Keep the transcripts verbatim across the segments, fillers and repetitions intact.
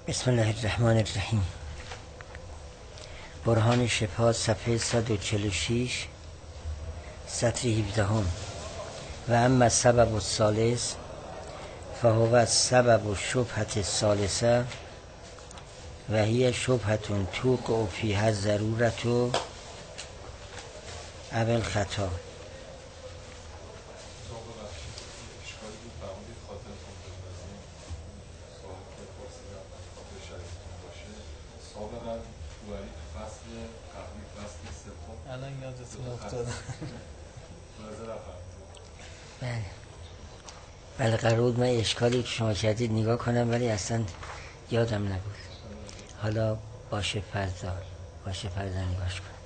بسم الله الرحمن الرحیم. برهان شفا صفحه صد و چهل و شش سطر هفده هم. و اما السبب الثالث فهو السبب شبهة الثالثه و هی شبهة توقع فیها الضرورة او الخطا. الان یادتون افتاده. بله بله قرار بود من اشکالی که شما کردید نگاه کنم ولی اصلا یادم نبود. حالا باشه فردا باشه فردا نگاش کنم.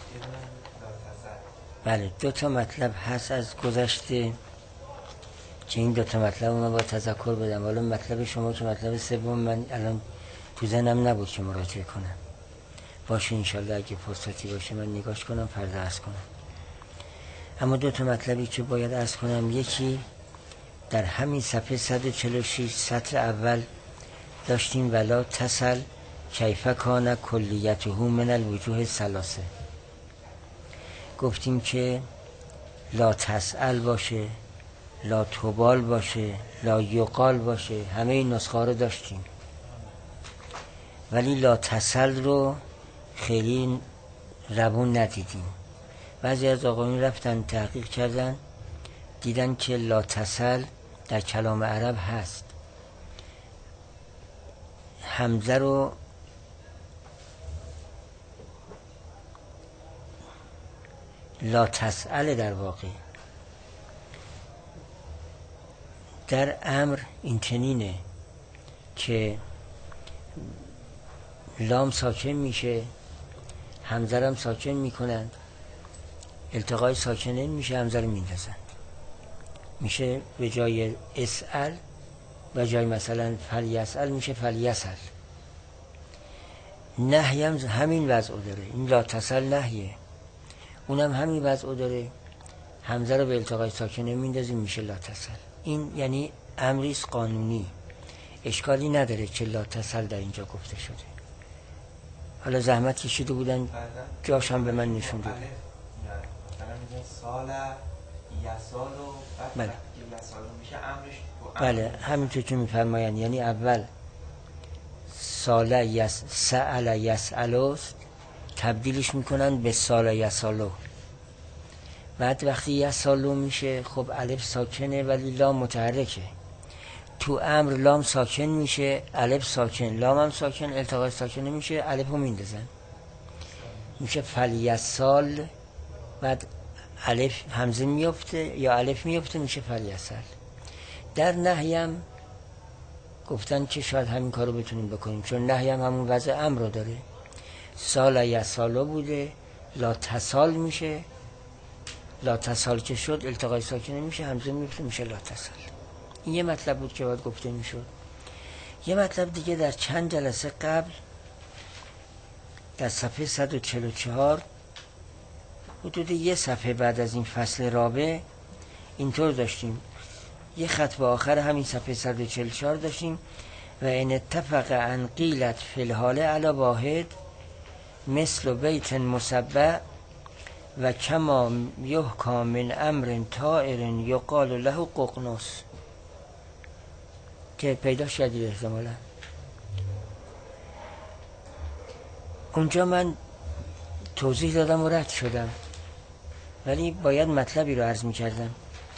بله دو تا مطلب هست از گذشته که این دو تا مطلب من با تذکر بدم. حالا مطلب شما که مطلب سوم من الان تو ذهنم نبود که مراجعه کنم. باشه انشالله اگه فرصتی باشه من نگاش کنم فردا عرض کنم. اما دو تا مطلبی که باید عرض کنم، یکی در همین صفحه صد و چهل و شش سطر اول داشتیم ولا تسل کیف کان کلیته من الوجوه الثلاثه. گفتیم که لا تسأل باشه، لا تبال باشه، لا یقال باشه، همه این نسخه رو داشتیم ولی لا تسل رو خیلی روون ندیدیم. بعضی از آقایون رفتن تحقیق کردن دیدن که لا تسل در کلام عرب هست. حمزه رو لا تسأل در واقع در امر این چنینه که لام ساکن میشه، حمزه هم ساکن میکنن، التقای ساکنین میشه، حمزه رو میندازن، میشه به جای اسأل و جای مثلا فلیسأل میشه فلیسأل. نهی هم همین وضع داره، این لا تسل نهیه، اونم همین وضع داره، حمزه رو به التقای ساکنه میندازیم میشه لا تسل. این یعنی امریست قانونی، اشکالی نداره که لا تسل در اینجا گفته شده. حالا زحمت کشیده بودن جاش هم به من نشون داد. سال یسال و بله یسال میشه امرش. بله همینطور که میفرماین، یعنی اول سال یس سأل یسألو تبدیلش میکنن به سال یسالو. بعد وقتی یسالو میشه خب الف ساکنه ولی لام متحرکه. تو امر لام ساکن میشه، الف ساکن، لام هم ساکن، التقای ساکنه میشه، الف رو میندازن میشه فلیسال. بعد الف همزه میفته یا الف میفته میشه فلیسال. در نهی هم گفتن که شاید همین کارو بتونیم بکنیم چون نهی هم همون وضع امر رو داره. سال یسالو بوده، لا تسال میشه، لا تسال که شد التقای ساکنه میشه، همزه میفته میشه لا تسال. این یه مطلب بود که باید گفته میشد. یه مطلب دیگه در چند جلسه قبل در صفحه صد و چهل و چهار حدود یه صفحه بعد از این فصل رابع اینطور داشتیم، یه خط به آخر همین صفحه صد و چهل و چهار داشتیم و این اتفق ان قیلت فی الحال علی واحد مثل بیت مسبع و کما یحکى من امر طائر یقال له ققنوس، که پیدا شدید احتمالا. اونجا من توضیح دادم و رد شدم ولی باید مطلبی رو عرض می کردم.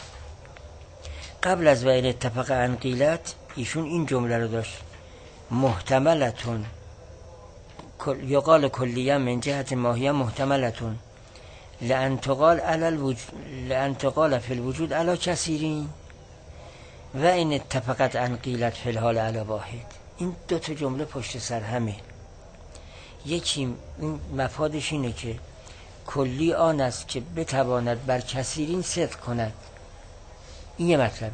قبل از و این اتفاق ان قیلت ایشون این جمله رو داشت: محتملتون یقال کلیه من جهت ماهیه محتملتون لان تقال علی الوجود لان تقال فی الوجود علی کثیرین و این اتفاقت ان قیلت فی الحال علی واحد. این دو تا جمله پشت سر همه. یکی این مفادش اینه که کلی آن است که بتواند بر کثیرین صدق کند. این یه مطلبه.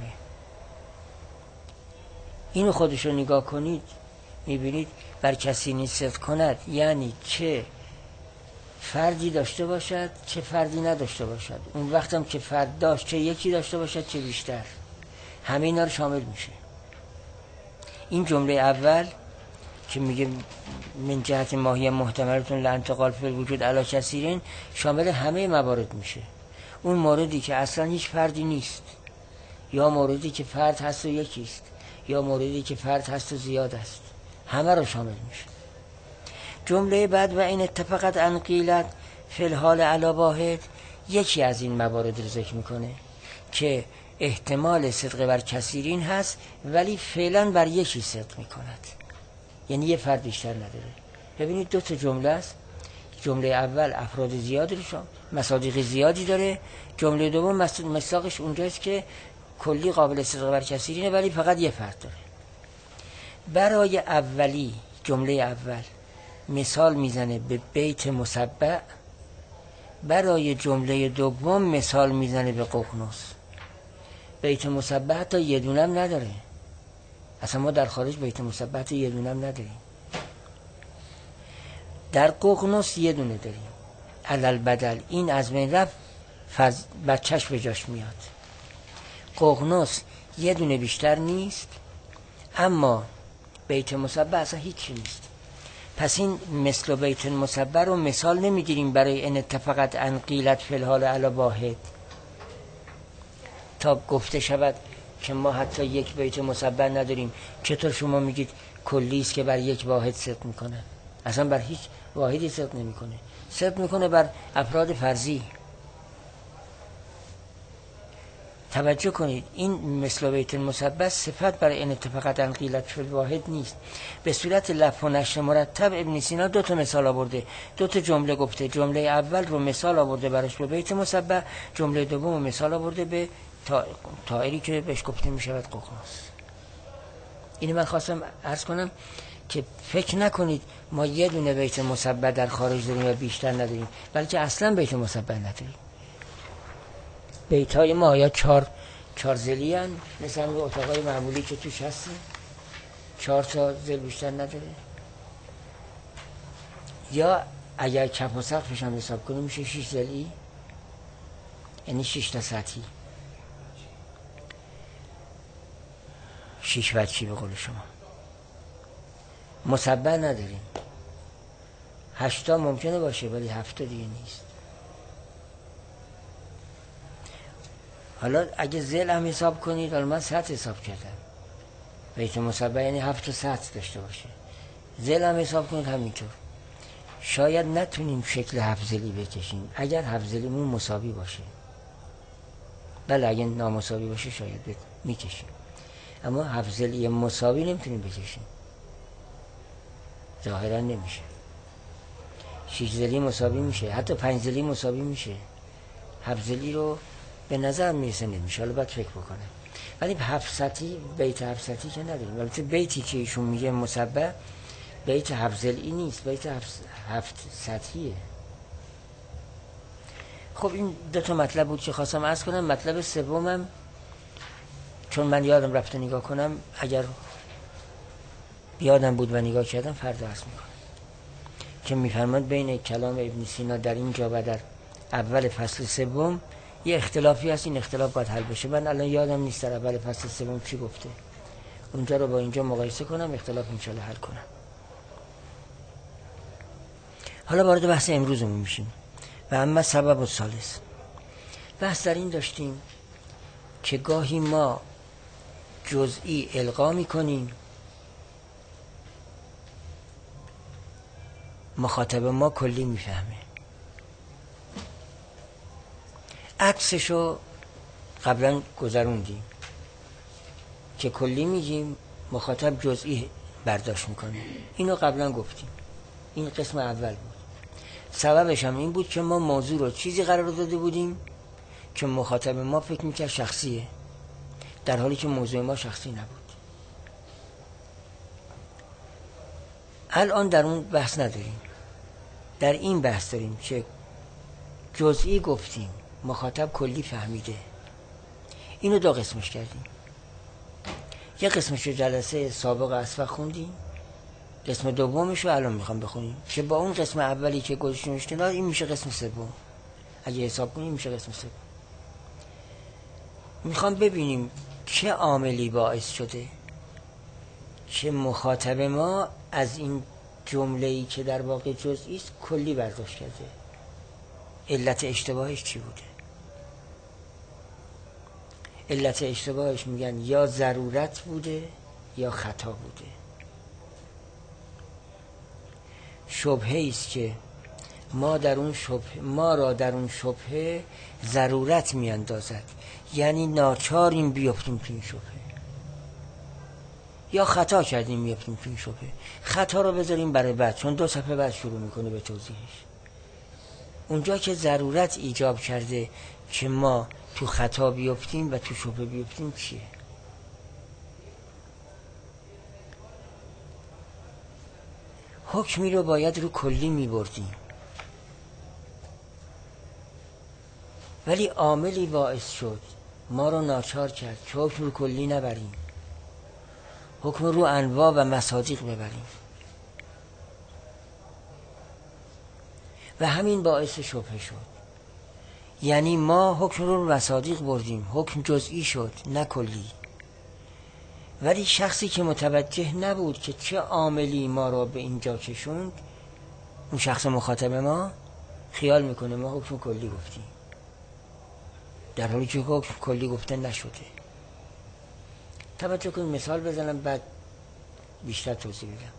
اینو خودشو نگاه کنید میبینید بر کثیرین صدق کند یعنی چه فردی داشته باشد چه فردی نداشته باشد. اون وقتم که فرد داشت چه یکی داشته باشد چه بیشتر، همه اینا رو شامل میشه. این جمله اول که میگه من جهت ماهی محتملتون لانتقال فی الوجود علی کثیرین، شامل همه موارد میشه. اون موردی که اصلا هیچ فردی نیست، یا موردی که فرد هست و یکیست، یا موردی که فرد هست و زیاد است، همه رو شامل میشه. جمله بعد و این اتفاقت ان قیلت فی الحال علی واحد، یکی از این موارد رو ذکر میکنه که احتمال صدق بر کثیرین هست ولی فعلا بر یکی صدق میکند، یعنی یه فرد بیشتر نداره. ببینید دو تا جمله است. جمله اول افراد زیادی رو شامل، مصادیق زیادی داره. جمله دوم مصداقش اونجاست که کلی قابل صدق بر کثیرینه ولی فقط یه فرد داره. برای اولی جمله اول مثال میزنه به بیت مسبع، برای جمله دوم مثال میزنه به ققنوس. بیت مسبع حتی یه دونم نداره، اصلا ما در خارج بیت مسبع حتی یه دونم نداریم. در ققنوس یه دونه داریم، علل بدل، این از بین رفت فز... بچهش به جاش میاد. ققنوس یه دونه بیشتر نیست، اما بیت مسبع اصلا هیچی نیست. پس این مثل بیت مسبع رو مثال نمیگیریم برای ان اتفاقت ان قیلت فی الحال علی واحد تا گفته شود که ما حتی یک بیت مسبع نداریم. چطور شما میگید کلی است که بر یک واحد صدق میکنه؟ اصلا بر هیچ واحدی صدق نمیکنه، صدق میکنه بر افراد فرضی. توجه کنید، این مثل بیت مسبع صفت برای ان اتفاقت ان قیلت فی الواحد نیست. به صورت لف و نشر مرتب ابن سینا دو تا مثال آورده، دو تا جمله گفته. جمله اول رو مثال آورده براش به بیت مسبع، جمله دوم رو مثال آورده به طائری که بهش گفته میشود ققنوس. اینو من خواستم عرض کنم که فکر نکنید ما یه دونه بیت مسبع در خارج داریم و بیشتر نداریم، بلکه اصلا بیت مسبع نداریم. بیت های ما یا چار چار زلی هن، مثل همین اتاقای معمولی که توش هستیم، چهار تا زل بیشتر نداره. یا اگر کف و سقفش هم حساب کنیم میشه شش زلی، یعنی شش تا سطحی، شش وجهی به قول شما. مسبع نداریم، هشتا ممکنه باشه ولی هفتا دیگه نیست. حالا اگه زل هم حساب کنید، حالا من سطح حساب کردم، بیت مسبع یعنی هفت سطح داشته باشه. زل هم حساب کنید همینطور. شاید نتونیم شکل هفت زلی بکشیم اگر هفت زلیمون مساوی باشه. بله اگه نامساوی باشه شاید میکشیم، اما هفت زلی مساوی نمیتونیم بکشیم، ظاهرا نمیشه. شش زلی مساوی میشه، حتی پنج زلی مساوی میشه. هفت زلی رو به نظر میرسه نمیشه، حالا باید فکر بکنم. ولی هفت سطحی، بیت هفت سطحی که نداریم. البته بیتی که ایشون میگه مسبع بیت هفت زلی نیست، بیت هفت, هفت سطحیه. خب این دو تا مطلب بود که خواستم عرض کنم. مطلب سومم چون من یادم رفته نگاه کنم، اگر یادم بود و نگاه کردم فردا عرض میکنم که میفرماد بین کلام ابن سینا در اینجا و در اول فصل سوم یه اختلافی هست، این اختلاف باید حل بشه. من الان یادم نیست در اول فصل سوم چی گفته، اونجا رو با اینجا مقایسه کنم، اختلاف انشالله حل کنم. حالا وارد بحث امروزمون میشیم. و اما سبب الثالث، بحث در این داشتیم که گاهی ما جزئی القا میکنیم، مخاطب ما کلی میفهمه. عکسشو قبلا گذروندیم که کلی میگیم، مخاطب جزئی برداشت میکنه. اینو قبلا گفتیم، این قسم اول بود. سببش هم این بود که ما موضوع رو چیزی قرار داده بودیم که مخاطب ما فکر میکرد شخصیه، در حالی که موضوع ما شخصی نبود. الان در اون بحث نداریم، در این بحث داریم که جزئی گفتیم، مخاطب کلی فهمیده. اینو دو قسمش کردیم. یه قسمش رو جلسه سابق اسفق خوندیم، قسم دومش رو الان میخوام بخونیم که با اون قسم اولی که گذاشتیمش کنار، این میشه قسم سوم. اگه حساب کنیم میشه قسم سوم. میخوام ببینیم چه عاملی باعث شده که مخاطب ما از این جمله‌ای که در واقع جزئی است کلی برداشت کرده. علت اشتباهش چی بوده؟ علت اشتباهش میگن یا ضرورت بوده یا خطا بوده. شبهه است که ما در اون شبهه ما را در اون شبهه ضرورت میاندازد، یعنی ناچاریم بیفتیم تو این شبهه، یا خطا کردیم بیفتیم تو این شبهه. خطا رو بذاریم برای بعد، چون دو صفحه بعد شروع میکنه به توضیحش. اونجا که ضرورت ایجاب کرده که ما تو خطا بیفتیم و تو شبهه بیفتیم چیه؟ حکمی رو باید رو کلی میبردیم، ولی عاملی باعث شد ما رو ناچار کرد که حکم رو کلی نبریم، حکم رو انواع و مصادیق ببریم و همین باعث شبهه شد. یعنی ما حکم رو مصادیق بردیم، حکم جزئی شد نه کلی. ولی شخصی که متوجه نبود که چه عاملی ما را به اینجا کشوند، اون شخص مخاطب ما خیال میکنه ما حکم کلی گفتیم، در حالی که حکم کلی گفته نشده. توجه کنید مثال بزنم بعد بیشتر توضیح بدم.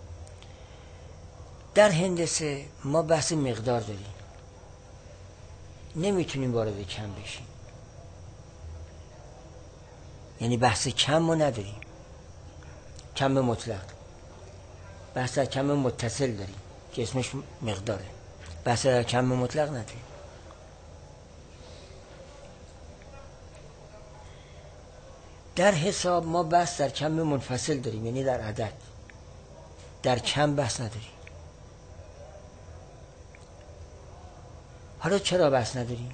در هندسه ما بحث مقدار داریم، نمیتونیم وارد کم بشیم، یعنی بحث کم ما نداریم، کم مطلق. بحث در کم متصل داریم که اسمش مقداره، بحث در کم مطلق نداریم. در حساب ما بحث در کم منفصل داریم، یعنی در عدد. در کم بحث نداریم. حالا چرا بحث نداریم؟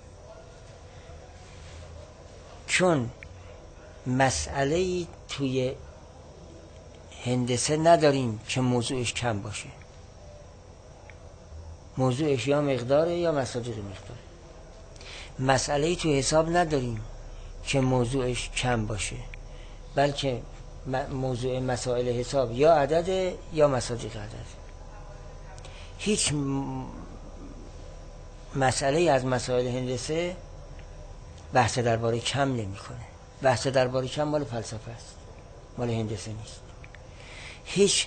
چون مسئله توی هندسه نداریم که موضوعش کم باشه. موضوعش یا مقداره یا مصادیق مقداره. مسئله توی حساب نداریم که موضوعش کم باشه، بلکه موضوع مسائل حساب یا عدد یا مصادیق عدد. هیچ مسئله از مسائل هندسه بحث درباره کم نمی‌کنه. بحث درباره کم مال فلسفه است، مال هندسه نیست. هیچ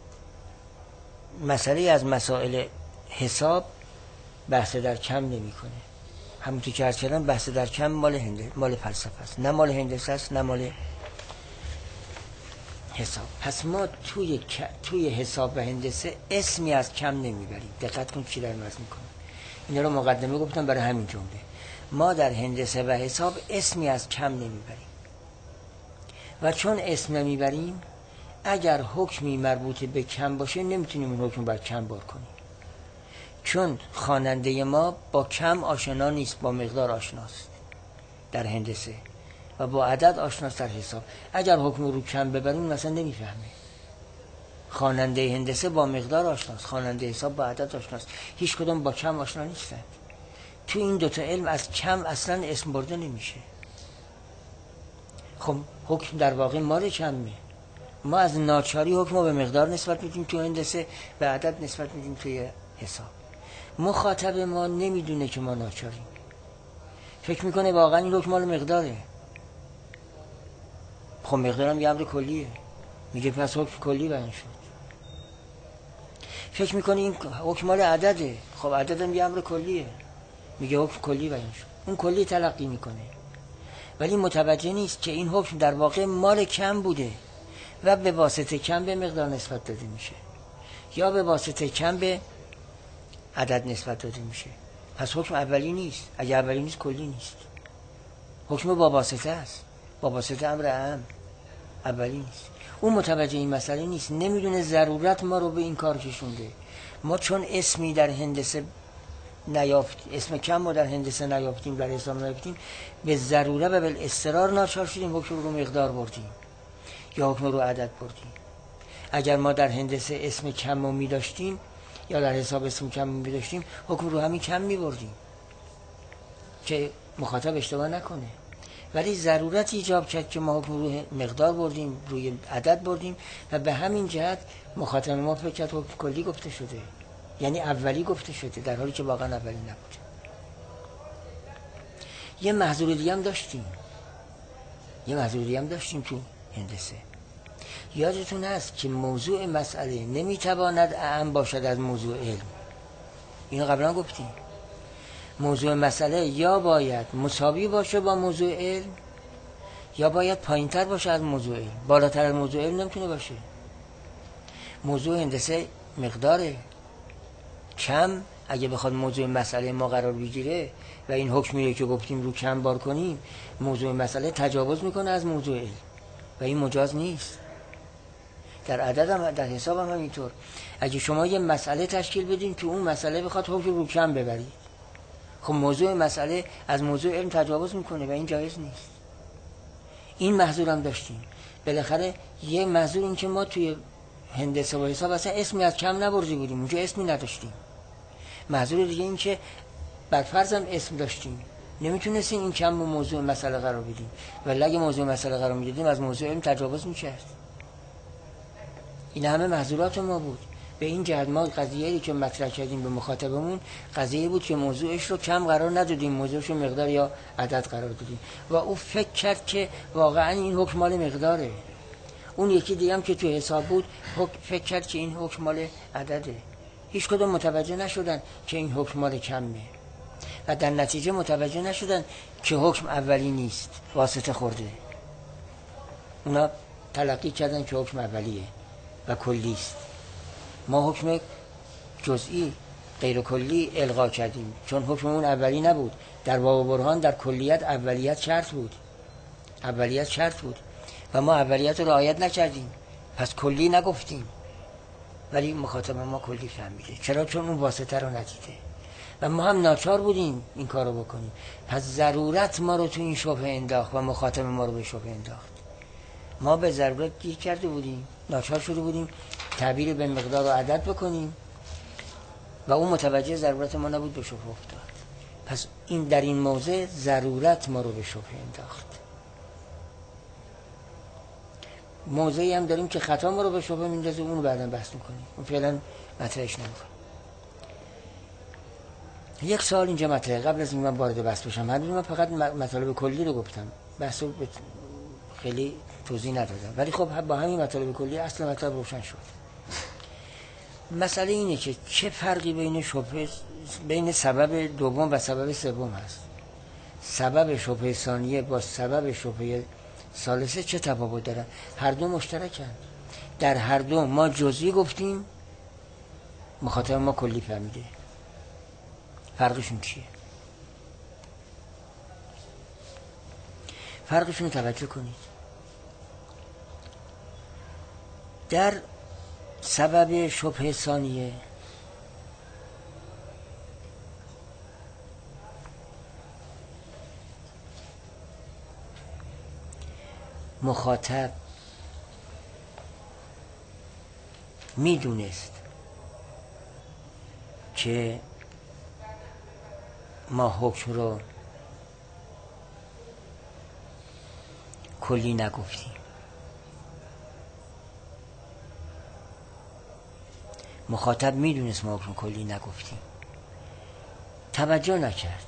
مسئله از مسائل حساب بحث در کم نمی‌کنه. همونطور که عرض کردم بحث در کم مال هندسه، مال فلسفه است، نه مال هندسه است نه مال حساب. پس ما توی توی حساب و هندسه اسمی از کم نمیبریم. دقت کن چی در متن میکنه. اینا رو مقدمه گفتم برای همین جمله. ما در هندسه و حساب اسمی از کم نمیبریم و چون اسم نمیبریم، اگر حکمی مربوط به کم باشه نمیتونیم اون حکم بر کم بار کنیم، چون خواننده ما با کم آشنا نیست، با مقدار آشناست در هندسه و با عدد آشناست در حساب. اگر حکم رو کم ببریم مثلا نمیفهمه. خواننده هندسه با مقدار آشناست، خواننده حساب با عدد آشناست، هیچ کدوم با کم آشنا نیستند. تو این دوتا علم از کم اصلا اسم برده نمیشه. خب حکم در واقع مال کمه. ما از ناچاری حکم رو به مقدار نسبت میدیم تو هندسه، به عدد نسبت میدیم توی حساب. مخاطب ما نمیدونه که ما ناچاریم، فکر میکنه واقعا این حکم مال مقداره. خب مقدارم یه امر کلیه، میگه پس حکم کلی بیان شد. فکر میکنه این حکم مال عدده، خب عددم یه امر کلیه، میگه حکم کلی بیان شد. اون کلی تلقی میکنه، ولی متوجه نیست که این حکم در واقع مال کم بوده و به واسطه کم به مقدار نسبت داده میشه، یا به واسطه کم به عدد نسبت داده میشه. پس حکم اولی نیست. اگه اولی نیست کلی نیست. حکم با واسطه است، با واسطه امر اعم، اولی نیست. اون متوجه این مسئله نیست، نمیدونه ضرورت ما رو به این کار کشونده. ما چون اسمی در هندسه نیافت، اسم کم رو در هندسه نیافتیم، در حساب نیافتیم، به ضروره و به اضطرار ناچار شدیم حکم رو مقدار بردیم یا حکم رو عدد بردیم. اگر ما در هندسه اسم کم رو می داشتیم یا در حساب اسم کم می داشتیم، حکم رو همین کم می بردیم که مخاطب اشتباه نکنه. ولی ضرورت ایجاب کرد که ما روی مقدار بردیم، روی عدد بردیم و به همین جهت مخاطب ما فکر کرد حکم کلی گفته شده، یعنی اولی گفته شده، در حالی که واقعا اولی نبود. یه محظور دیگه هم داشتیم یه محظور دیگه هم داشتیم تو هندسه. یادتون هست که موضوع مسئله نمیتواند اعم باشد از موضوع علم. اینو قبلا گفتیم. موضوع مسئله یا باید مساوی باشه با موضوع علم یا باید پایینتر باشه از موضوع علم. بالاتر از موضوع علم نمیتونه باشه. موضوع هندسه مقداره کم، اگه بخواد موضوع مسئله ما قرار بگیره و این حکمیه که گفتیم رو کم بار کنیم، موضوع مسئله تجاوز میکنه از موضوع علم و این مجاز نیست. در عدد هم در حساب هم همینطور. اگه شما یه مسئله تشکیل بدین که اون مسئله بخواد حکم رو کم ببرید، خب موضوع مسئله از موضوع علم تجاوز میکنه و این جایز نیست. این محظور هم داشتیم. بالاخره یه محظور این که ما توی هندسه و حساب اصلا اسمی از کم نبرده بودیم، اونجا اسمی نداشتیم. محظور دیگه این که برفرض هم اسم داشتیم، نمیتونستیم این کم و موضوع مسئله قرار بدیم، ولی اگه موضوع مسئله قرار میدادیم از موضوع علم تجاوز میکرد. این همه محظورات ما بود. به این جهت ما قضیه‌ای که مطرح کردیم به مخاطبمون قضیه بود که موضوعش رو کم قرار ندادیم، موضوعش رو مقدار یا عدد قرار دادیم و او فکر کرد که واقعا این حکم مال مقداره. اون یکی دیگه هم که تو حساب بود فکر کرد که این حکم مال عدده. هیچ کدوم متوجه نشدن که این حکم مال کمه و در نتیجه متوجه نشدن که حکم اولی نیست، واسطه خورده. اونا تلقی کردن که حکم اولیه و کلی است. ما حکم جزئی غیر کلی الغا کردیم چون حکممون اولی نبود. در باب برهان در کلیت اولیت شرط بود اولیت شرط بود و ما اولیت رو رعایت نکردیم، پس کلی نگفتیم، ولی مخاطب ما کلی فهمیده. چرا؟ چون اون واسطه رو ندیده و ما هم ناچار بودیم این کار رو بکنیم. پس ضرورت ما رو تو این شبهه انداخت و مخاطب ما رو به شبهه انداخت. ما به ضرورت گیر کرده بودیم، ناچار شده بودیم تعبیر به مقدار و عدد بکنیم و اون متوجه ضرورت ما نبود، به شبهه افتاد. پس این در این موضع ضرورت ما رو به شبهه انداخت. موضعی هم داریم که خطا ما رو به شبهه میندازه، اون رو بعدا بحث میکنیم، اون فعلا مطرحش نمیکنیم. یک سوال اینجا مطرحه. قبل از این من وارد بحث بشم، هنوز من فقط مطالب کلی رو گفتم، بحث رو خیلی توضیح ندادم، ولی خب با همین مطالب کلی اصل مطلب روشن شد. مسئله اینه که چه فرقی بین شبهه بین سبب دوم و سبب سوم هست. سبب شبهه ثانیه با سبب شبهه ثالثه چه تفاوت دارن؟ هر دو مشترکن. در هر دو ما جزئی گفتیم، مخاطب ما کلی فهمیده. فرقشون چیه؟ فرقشون رو توجه کنید. در سبب شبهه ثانیه مخاطب میدونست که ما حکم رو کلی نگفتیم. مخاطب میدونست ما حکم کلی نگفتیم، توجه نکرد.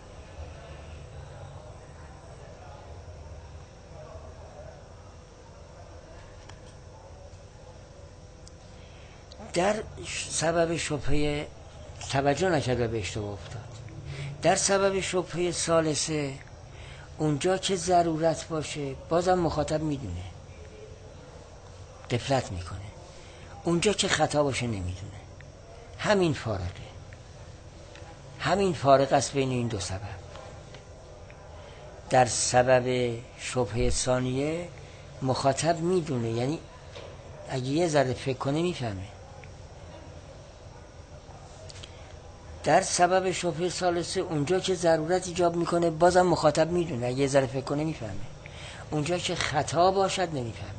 در سبب شبهه توجه نکرد و به اشتباه افتاد. در سبب شبهه ثالثه اونجا که ضرورت باشه بازم مخاطب میدونه، غفلت میکنه. اونجا که خطا باشه نمیدونه. همین فارقه. همین فارق است بین این دو سبب. در سبب شبهه ثانیه مخاطب میدونه، یعنی اگه یه ذره فکر کنه میفهمه. در سبب شبهه ثالثه اونجا که ضرورت ایجاب میکنه بازم مخاطب میدونه، اگه یه ذره فکر کنه میفهمه. اونجا که خطا باشد نمیفهمه.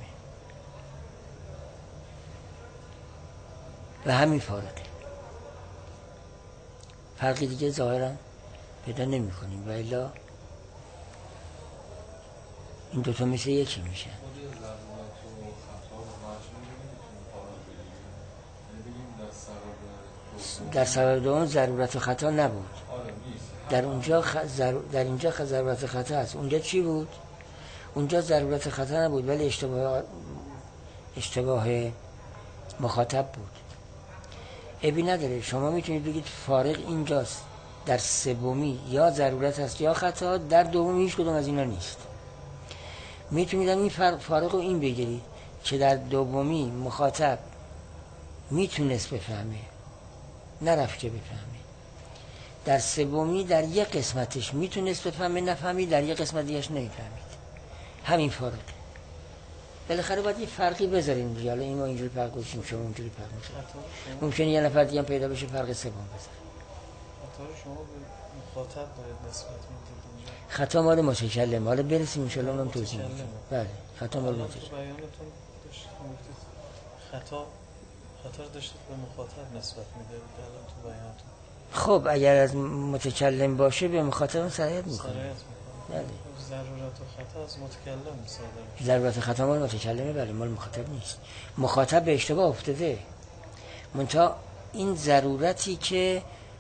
و همین فارقه. فرقی دیگه ظاهرا پیدا نمی کنیم و الا این دوتا مثل یکی میشه. خود ضرورت و خطا رو مجموع نمیتونیم فارغ بگیریم، یعنی بگیم در سبب در سبب دوم ضرورت و خطا نبود. آره نیست. در اونجا خ... ضرور... در اینجا خ... ضرورت و خطا هست. اونجا چی بود؟ اونجا ضرورت خطا نبود ولی اشتباه اشتباه مخاطب بود. ابی نداره، شما میتونید بگید فارق اینجاست، در سومی یا ضرورت هست یا خطا، در دومی هیچ کدوم از اینا نیست. میتونید این فرق فارق رو این بگیرید که در دومی مخاطب میتونست بفهمه، نرفت که بفهمه. در سومی در یک قسمتش میتونست بفهمه نفهمید، در یک قسمت دیگه‌اش نمیفهمید. همین فرق. بالاخره باید یه فرقی بذاریم دیگه. حالا این ما اینجوری فرق گذاشتیم، شما اونجوری فرق گذاشتید. ممکنه یه نفر دیگه هم پیدا بشه فرق سوم بذاره. خطا رو شما به مخاطب دارید نسبت میدید اینجا. خطا مال متکلم. حالا برسیم ان شاء الله اونم توضیح میدم. بله، خطا مال متکلم. تو بیانتون داشتید میگفتید خطا خطا رو داشتید به مخاطب نسبت میدادید الان تو بیانتون. خب اگر از متکلم باشه به مخاطب سرایت میکنه. سرایت میکنه. بله. ضرورت و خطا از متکلم صادر میشه. ضرورت خطا مال متکلمه، بله، مال مخاطب نیست. مخاطب به اشتباه افتاده. منتها این ضرورتی که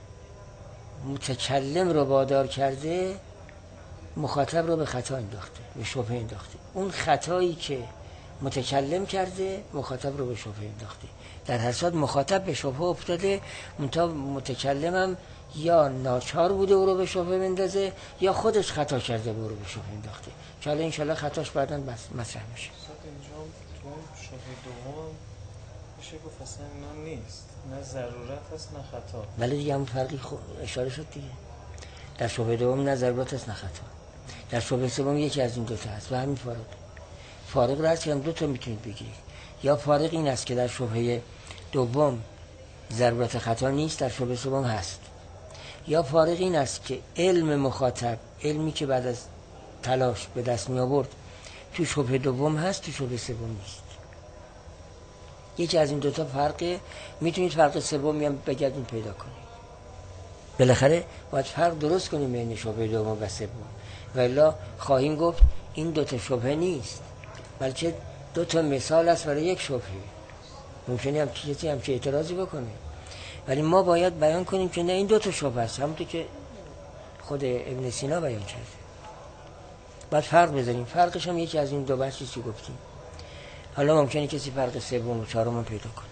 متکلم رو وادار کرده مخاطب رو به خطا انداخته، به شبهه انداخته. اون خطایی که متکلم کرده مخاطب رو به شبهه انداخته. در هر صورت مخاطب به شبهه افتاده، منتها متکلمم یا ناچار بوده او رو به شبهه بندازه یا خودش خطا کرده او رو به شبهه انداخته. که حالا انشالله خطاش بعداً مطرح میشه. اینجا تو اون شبهه دوم میشه گفت اصلا اینا نیست، نه ضرورت هست نه خطا. ولی دیگه همون فرقی خو... اشاره شد دیگه. در شبهه دوم نه ضرورت هست نه خطا. در شبهه سوم یکی از این دوتا هست و همین فارق. فارق رو هست که هم دوتا میتونید بگیرید. یا فارق این است که در شبهه دوم ضرورت خطا نیست، در شبهه سوم هست. یا فارق این است که علم مخاطب، علمی که بعد از تلاش به دست می آورد، تو شبهه دوم هست، تو شبهه سوم نیست. یکی از این دوتا فرقه. میتونید فرق سومی هم بگردین پیدا کنید. بالاخره باید فرق درست کنیم بین شبهه دوم و سوم. والا خواهیم گفت این دوتا شبهه نیست، بلکه دوتا مثال است برای یک شبهه. ممکنه هم کسی هم چه اعتراضی بکنه، ولی ما باید بیان کنیم که نه، این دوتا شبهه است، همونطور که خود ابن سینا بیان کرده. باید فرق بذاریم. فرقش هم یکی از این دو بحثی که گفتیم. حالا ممکنه کسی فرق سوم و چهارم پیدا کنه.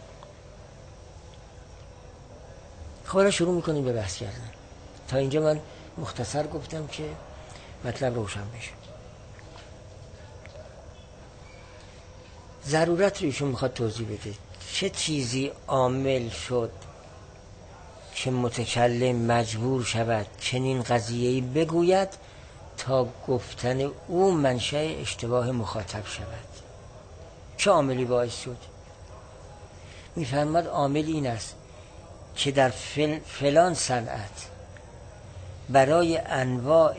خب حالا شروع میکنیم به بحث کردن. تا اینجا من مختصر گفتم که مطلب روشن بشه. ضرورت رو ایشون میخواد توضیح بده. چه چیزی عامل شد که متکلم مجبور شود چنین قضیه‌ای بگوید تا گفتن او منشأ اشتباه مخاطب شود؟ چه عاملی باعث شد؟ میفرماد عامل این است که در فل... فلان صنعت برای انواع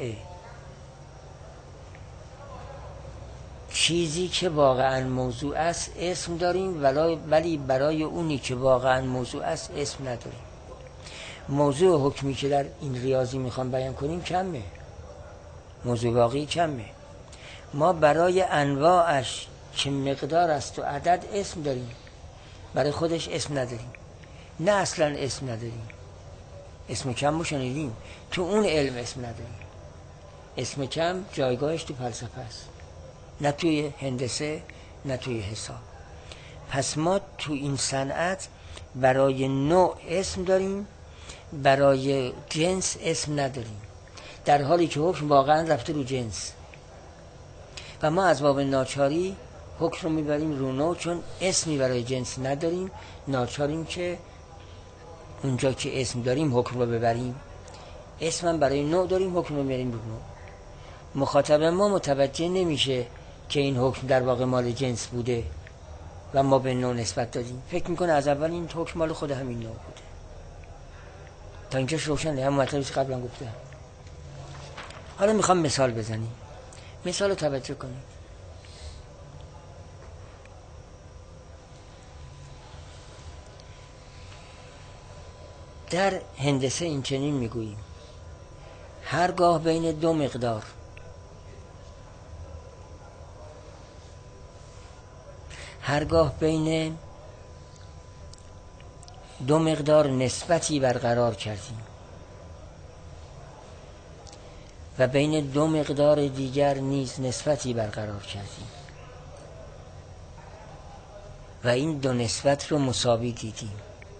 چیزی که واقعا موضوع است اسم داریم، ولی برای اونی که واقعا موضوع است اسم نداریم. موضوع حکمی که در این ریاضی میخوام بیان کنیم کمه، موضوع واقعی کمه. ما برای انواعش که مقدار است و عدد اسم داریم، برای خودش اسم نداریم. نه اصلا اسم نداریم. اسم کم رو شنیدیم، تو اون علم اسم نداریم. اسم کم جایگاهش تو فلسفه است، نه توی هندسه نه توی حساب. پس ما تو این صنعت برای نوع اسم داریم، برای جنس اسم نداریم، در حالی که حکم واقعا رفته رو جنس. و ما از باب ناچاری حکم رو میبریم رو نوع، چون اسمی برای جنس نداریم، ناچاریم که اونجا که اسم داریم حکم رو ببریم. اسم هم برای نوع داریم، حکم رو میبریم رو نوع. مخاطب ما متوجه نمیشه که این حکم در واقع مال جنس بوده و ما به نوع نسبت دادیم. فکر میکنه از اول این حکم مال خود همین نوع بوده. تا اینجاش روشنه، هم مطلبی که قبلا گفتم. حالا میخوام مثال بزنیم. مثال رو توجه کنیم. در هندسه این چنین میگوییم: هرگاه بین دو مقدار هرگاه بین دو مقدار نسبتی برقرار کردیم و بین دو مقدار دیگر نیز نسبتی برقرار کردیم و این دو نسبت رو مساوی دیدیم،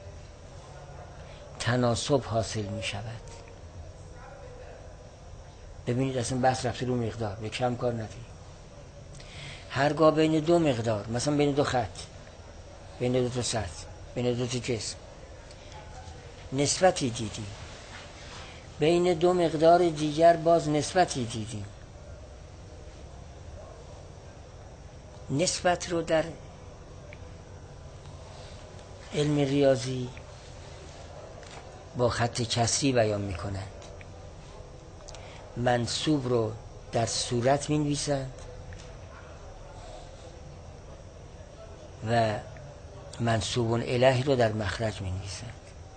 تناسب حاصل می شود. ببینید اصلا بحث رفته رو مقدار، به کم کار نداریم. هرگاه بین دو مقدار، مثلا بین دو خط، بین دو تا سطح، بین دو تا جسم نسبتی دیدیم، بین دو مقدار دیگر باز نسبتی دیدیم. نسبت رو در علم ریاضی با خط کسری بیان می کنند. منسوب رو در صورت می نویسند و منسوب الیه رو در مخرج می نویسند.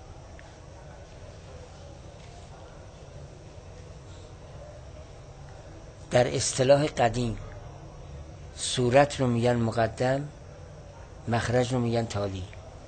در اصطلاح قدیم صورت رو میگن مقدم، مخرج رو میگن تالی.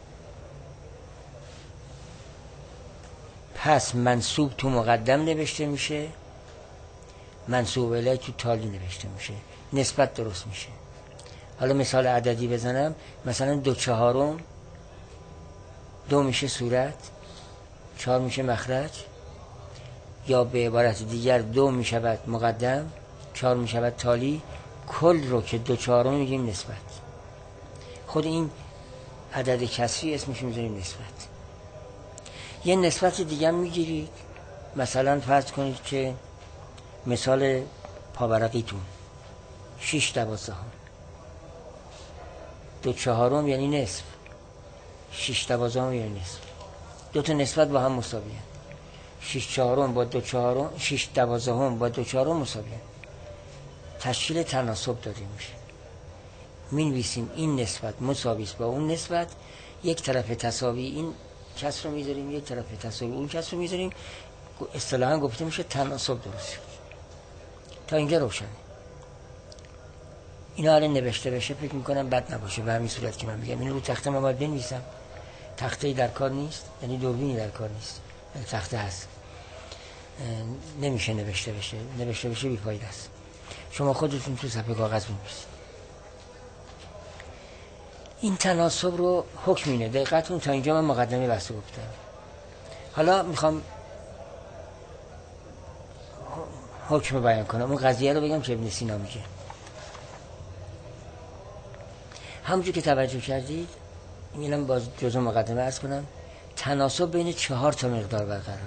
پس منسوب تو مقدم نوشته میشه، منسوب الیه تو تالی نوشته میشه، نسبت درست میشه. حالا مثال عددی بزنم، مثلا دو چهارم، دو میشه صورت، چهار میشه مخرج، یا به عبارت دیگر دو میشود مقدم، چهار میشود تالی. کل رو که دو چهارم میگیم نسبت. خود این عدد کسری اسمش میذاریم نسبت. یه نسبت دیگه میگیرید، مثلا فرض کنید که مثال پاورقیتون شش دوازدهم، دو چهارم یعنی نصف، شش دوازدهم یعنی نصف. دو تا نسبت با هم مساوی هستند. شش چهارم با دو چهارم، شش دوازدهم با دو چهارم مساوی هستند. تشکیل تناسب داده میشه. مینویسیم این نسبت مساوی است با اون نسبت، یک طرف تساوی این کسر رو میذاریم، یک طرف تساوی اون کسر رو میذاریم، اصطلاحاً گفته میشه تناسب درست شد. تا اینجا روشنه. اینا الان نوشته بشه فکر میکنم بد نباشه به همین صورت که من میگم. اینو رو تخته من باید بنویسم. تخته‌ای در کار نیست، یعنی دوربینی در کار نیست، تخته هست، نمیشه نوشته بشه. نوشته بشه بی‌فایده است. شما خودتون تو صفحه کاغذ بنویسید. این تناسب رو حکم اینه. دقیقتون تا اینجا من مقدمه بحث گفتم. حالا میخوام حکم بیان کنم. اون قضیه رو بگم که ابن سینا میگه. همونجور که توجه کردید، اینم باز جزء مقدمه عرض کنم، تناسب بین چهار تا مقدار برقراره.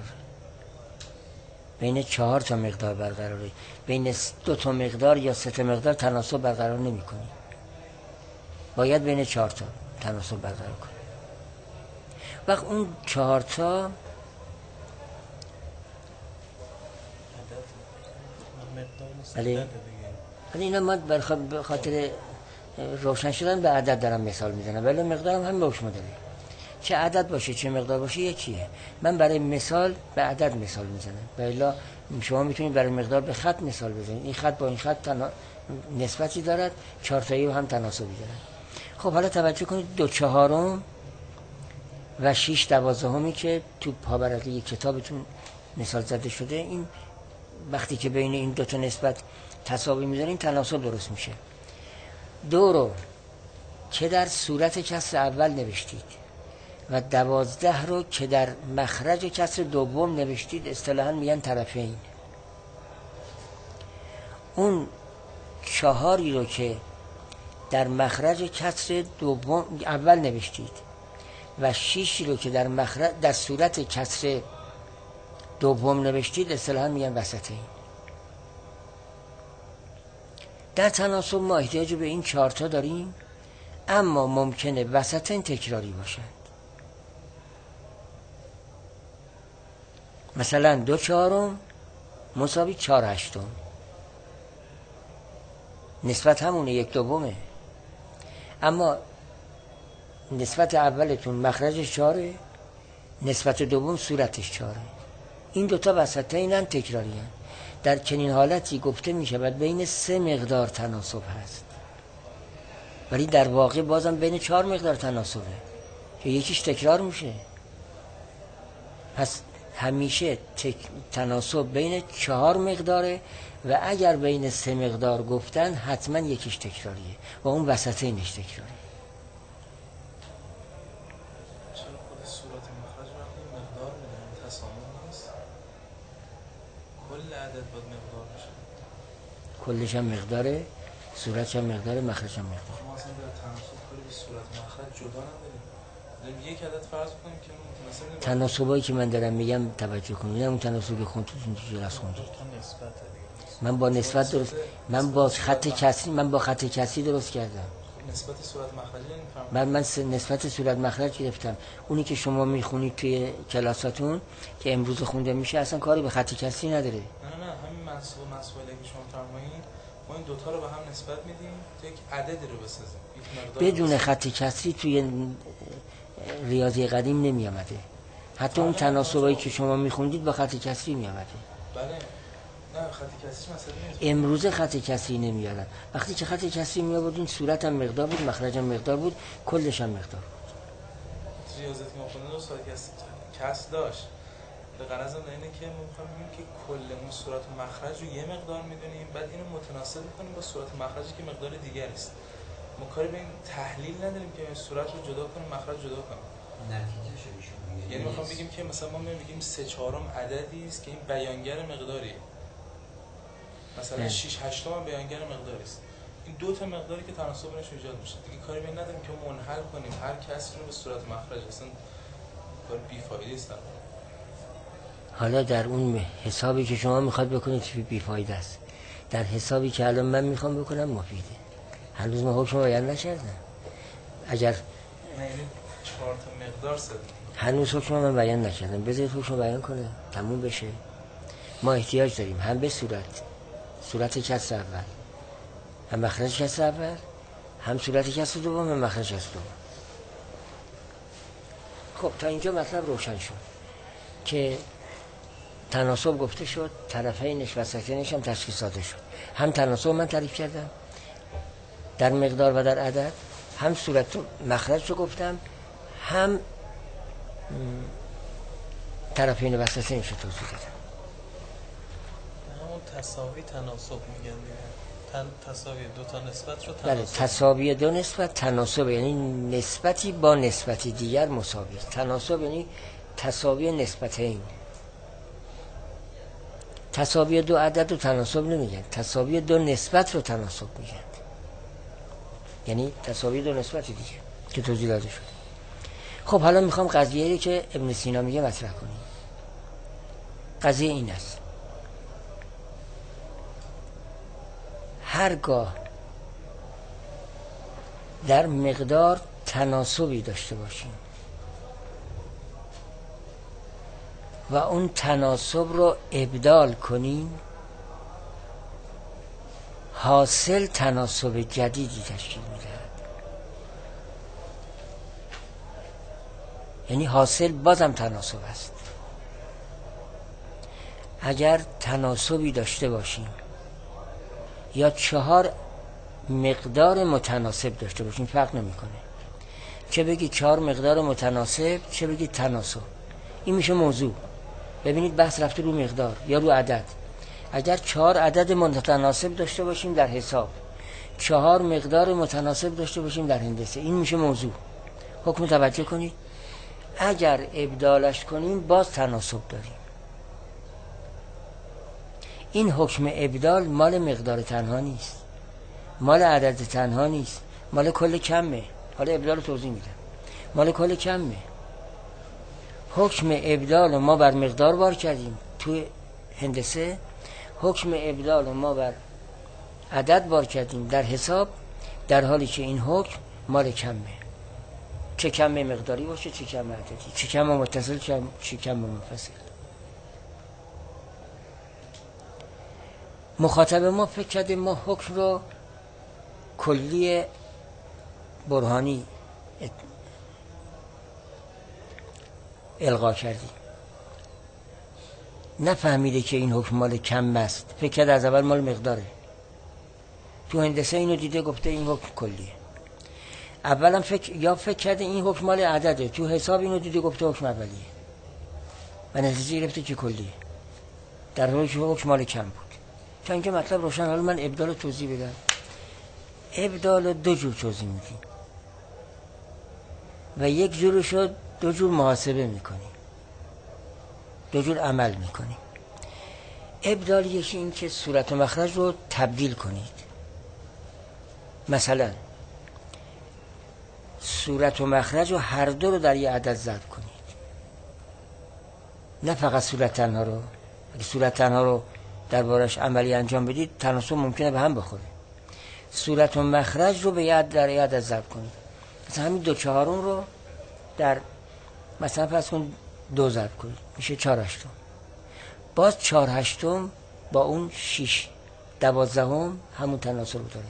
بین چهار تا مقدار برقراره. بین دو تا مقدار یا سه تا مقدار تناسب برقرار نمی کنی. باید بین چهار تا تناسب برقرار کنی. وقت اون چهار تا ولی ولی اینا ما به خاطر روشن شدن به عدد دارم مثال میزنم، ولی مقدارم هم به حکم داره. چه عدد باشه چه مقدار باشه یکیه. من برای مثال به عدد مثال میزنم، ولی شما میتونید برای مقدار به خط مثال بزنید. این خط با این خط تنا... نسبتی دارد، چهار تایی هم تناسبی دارد. خب حالا توجه کنید، دو چهارم و شش دوازدهمی که تو پاورقی کتابتون مثال زده شده، این وقتی که بین این دو تا نسبت تساوی میذارین تناسب درست میشه. دو رو که در صورت کسر اول نوشتید و دوازده رو که در مخرج کسر دوم نوشتید، اصطلاحاً میگن طرفین. اون چهاری رو که در مخرج کسر دوم اول نوشتید و شیشی رو که در مخرج در صورت کسر دوم نوشتید، اصطلاحاً میگن وسطین. در تناسب ما احتیاج به این چهار تا داریم، اما ممکنه وسطین تکراری باشند. مثلا دو چهارم مساوی چهار هشتم، نسبت همونه، یک دومه، اما نسبت اولتون مخرجش چهاره، نسبت دوم صورتش چهاره. این دوتا وسطین هم تکراری هست. در چنین حالتی گفته می شود بین سه مقدار تناسب هست. ولی در واقع بازم بین چهار مقدار تناسبه که یکیش تکرار میشه. پس همیشه تک... تناسب بین چهار مقداره و اگر بین سه مقدار گفتن حتما یکیش تکراریه و اون وسطینش تکراریه. چرا خود صورت مخرج وقتی مقدار میدن تسامح نیست؟ کل عدد باید مقدار بشه. کلش هم مقداره، صورتش هم مقداره، مخرج هم مقداره. ما اصلا در تناسب کاری به صورت مخرج جدا نداریم. داریم یک عدد فرض کنیم که مثلا تناسبایی که من دارم میگم توجه کنید، اون تناسبی که خونتون تو جلس خوندید. من با نسبت درست من با خط کسری من با خط کسری درست کردم. نسبت صورت مخرجی نمی‌فهمم. من من س- نسبت صورت مخرج گرفتم. اونی که شما میخونید توی کلاساتون که امروز خونده میشه اصلا کاری به خط کسری نداره. نه نه نه همین منصوب و مسئوله که شما فرمایید ما این دوتا رو به هم نسبت میدیم تا یک عددی رو بسازیم. یک مقدار بدون خط کسری توی ریاضی قدیم نمی آمده. حتی اون تناسبایی که شما میخوندید با خط کسری می آمده. بله. نه خط کسری مسئله نیست. امروز خط کسری نمیارن. وقتی که خط کسری می آوردین صورت هم مقدار بود، مخرج هم مقدار بود، کلش هم مقدار بود. ریاضت که ما خوندیم دو ساعت کس کس داشت. به غرض من اینه که ما می‌خوایم بگیم که کل اون صورت و مخرج رو یه مقدار میدونیم، بعد اینو متناسب کنیم با صورت و مخرجی که مقدار دیگری است. ما کاری به این تحلیل نداریم که این صورت رو جدا کنیم، مخرج جدا کنیم. نتیجه شو ایشون میگه. یعنی میخوام بگیم که مثلا ما میگیم سه چهارم عددی است که این بیانگر مقداریه. مثلا شش هشتم هم بیانگر مقداری است. این دو تا مقداری که تناسبش ایجاد میشه. دیگه کاری به این نداریم که منحل کنیم هر کسی رو به صورت مخرج. اصلا کار بی‌فایده است. حالا در اون حسابی که شما میخواد بکنید چی بی‌فایده است. در حسابی که الان من میخوام بکنم مفیده. هنوز ما حکم بیان نکردم. اگر چهار تا مقدار سد هنوز حکم من بیان نکردم، بذارید حکم بیان کنه تموم بشه. ما احتیاج داریم هم به صورت صورت کسر اول، هم مخرج کسر اول، هم صورت کسر دوم، هم مخرج کسر دوم. خب تا اینجا مطلب روشن شد که تناسب گفته شد، طرفینش و وسطینش هم تشخیص داده شد. هم تناسب من تعریف کردم در مقدار و در عدد، هم صورت مخرج رو گفتم، هم طرفین و وسطینش رو توضیح دادم. همون تساوی تناسب میگن دیگه. تن تساوی دو تا نسبت رو بله، تناسب. تساوی دو نسبت تناسب یعنی نسبتی با نسبتی دیگر مساوی. تناسب یعنی تساوی نسبتین. تساوی دو عدد رو تناسب نمیگن، تساوی دو نسبت رو تناسب میگن. یعنی تساوی دو نسبتی دیگه که توضیح داده شد. خب حالا میخوام قضیه‌ای که ابن سینا میگه مطرح کنیم. قضیه این است: هرگاه در مقدار تناسبی داشته باشیم و اون تناسب رو ابدال کنیم، حاصل تناسب جدیدی تشکیل می‌دهد. یعنی حاصل بازم تناسب است. اگر تناسبی داشته باشیم یا چهار مقدار متناسب داشته باشیم فرق نمی‌کنه، چه بگی چهار مقدار متناسب چه بگی تناسب، این میشه موضوع. ببینید بحث رفته رو مقدار یا رو عدد. اگر چهار عدد متناسب داشته باشیم در حساب، چهار مقدار متناسب داشته باشیم در هندسه، این میشه موضوع. حکم توجه کنید، اگر ابدالش کنیم باز تناسب داریم. این حکم ابدال مال مقدار تنها نیست، مال عدد تنها نیست، مال کل کمه. حالا ابدال رو توضیح میدم. مال کل کمه. حکم ابدال ما بر مقدار بار کردیم تو هندسه، حکم ابدال ما بر عدد بار کردیم در حساب، در حالی که این حکم مال کمه. چه کم مقداری باشه چه کم عددی، چه کم متصل چه کم منفصل. مخاطب ما فکر کرده ما حکم رو کلی برهانی القا کردیم، نفهمیده که این حکم مال کم است، فکر کرده از اول مال مقداره. تو هندسه اینو دیده گفته این حکم کلیه. اولا فکر یا فکر کرده این حکم مال عدده، تو حساب اینو دیده گفته حکم اولیه و نتیجه گرفته که کلیه، در حالی که حکم مال کم بود. تا اینجا مطلب روشن. حالا من ابدال رو توضیح بدم. ابدال دو جور توضیح میدیم و یک جورش رو دو جور محاسبه میکنیم، دو جور عمل میکنیم. ابدال یکی این که صورت و مخرج رو تبدیل کنید. مثلا صورت و مخرج رو هر دو رو در یه عدد ضرب کنید، نه فقط صورت تنها رو. اگه صورت تنها رو دربارش عملی انجام بدید تناسب ممکنه به هم بخوره. صورت و مخرج رو به یه در یه عدد ضرب کنید. مثلا همین دو چهارم رو در مثلا فرض کن دو ضرب کنید میشه چهار هشتم. باز چهار هشتم با اون شیش دوازدهم همون تناسب داره.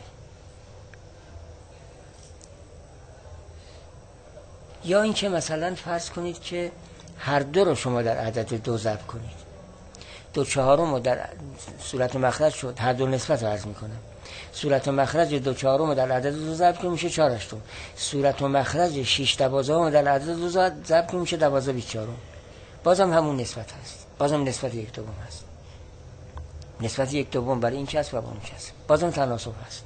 یا اینکه مثلا فرض کنید که هر دو رو شما در عدد دو ضرب کنید. دو چهارم رو در صورت و مخرج شد، هر دو نسبت رو عرض میکنم. صورت و مخرج دو چهارم رو در عدد دو ضرب کنید میشه چهار هشتم. صورت و مخرج شش دوازدهم رو در عدد دو ضرب کنید میشه دوازده بیست چهارم. بازم همون نسبت هست، بازم نسبت یک دوم هست. نسبت یک دوم برای این کس و با اون کس بازم تناسب هست.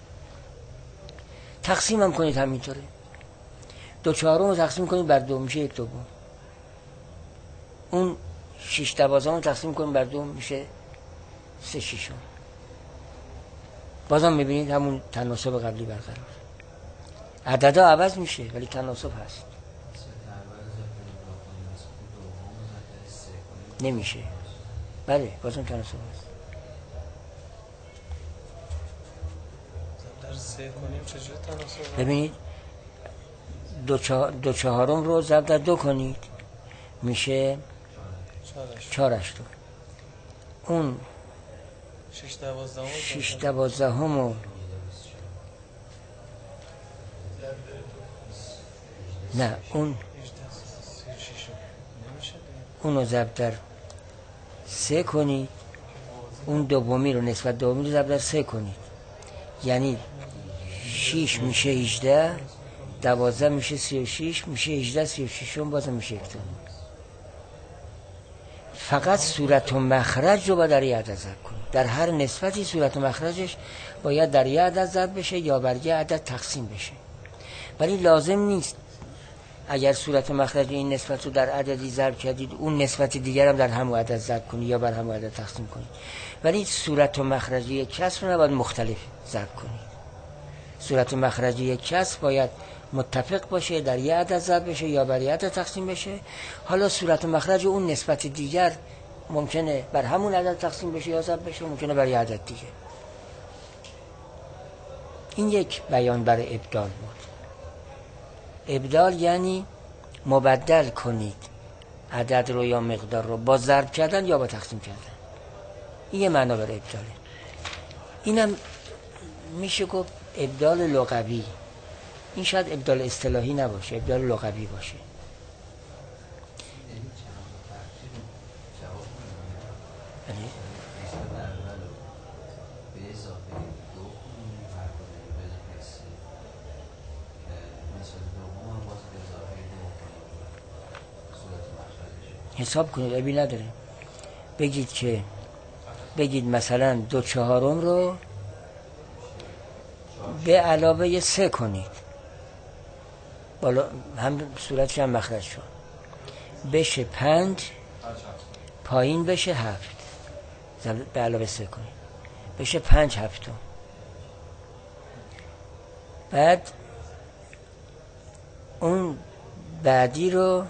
تقسیم هم کنید همینطوره. دو چهارم رو تقسیم کنید بر دو میشه یک دوم. اون شش دوازدهم رو تقسیم کنید بر دو میشه سه ششم. بازم میبینید همون تناسب قبلی برقرار. عددا عوض میشه ولی تناسب هست. نمیشه. بله بازم تناسب هست. در سه کنیم چجور تناسب؟ ببینید دو, چه... دو چهارم رو ضرب در دو کنید میشه چهار هشتم. اون شش دوازدهم شش دوازدهم و نه اون اونو ضرب در سه کنید، اون دومی رو نسبت دومی رو ضرب در سه کنید، یعنی شش میشه هجده، دوازده میشه سی و شش، میشه هجده سی و ششم، بازم میشه یک دوم. فقط صورت و مخرج رو باید در یه عدد ضرب کنید. در هر نسبتی صورت و مخرجش باید در یه عدد ضرب بشه یا بر یه عدد تقسیم بشه. ولی لازم نیست اگر صورت و مخرج این نسبت رو در عددی ضرب کردید اون نسبت دیگر هم در همون عدد ضرب کنید یا بر همون عدد تقسیم کنید. ولی صورت و مخرج یک کسر رو نباید مختلف ضرب کنید. صورت و مخرج یک کسر باید متفق باشه در یه عدد ضرب بشه یا بر یه عدد تقسیم بشه. حالا صورت و مخرج اون نسبت دیگر ممکنه بر همون عدد تقسیم بشه یا ضرب بشه، ممکنه بر یه عدد دیگه. این یک بیان برای ابدال بود. ابدال یعنی مبدل کنید عدد رو یا مقدار رو با ضرب کردن یا با تقسیم کردن. این یه معنا برای ابداله. اینم میشه گفت ابدال لغوی. این شاید ابدال اصطلاحی نباشه، ابدال لغوی باشه. حساب کنید ابی نداره. بگید که بگید مثلا دو چهارم رو به علاوه سه کنید، بالا هم صورتش هم مخرج شد، بشه پنج، پایین بشه هفت، به علاوه سه کنید بشه پنج هفتم. بعد اون بعدی رو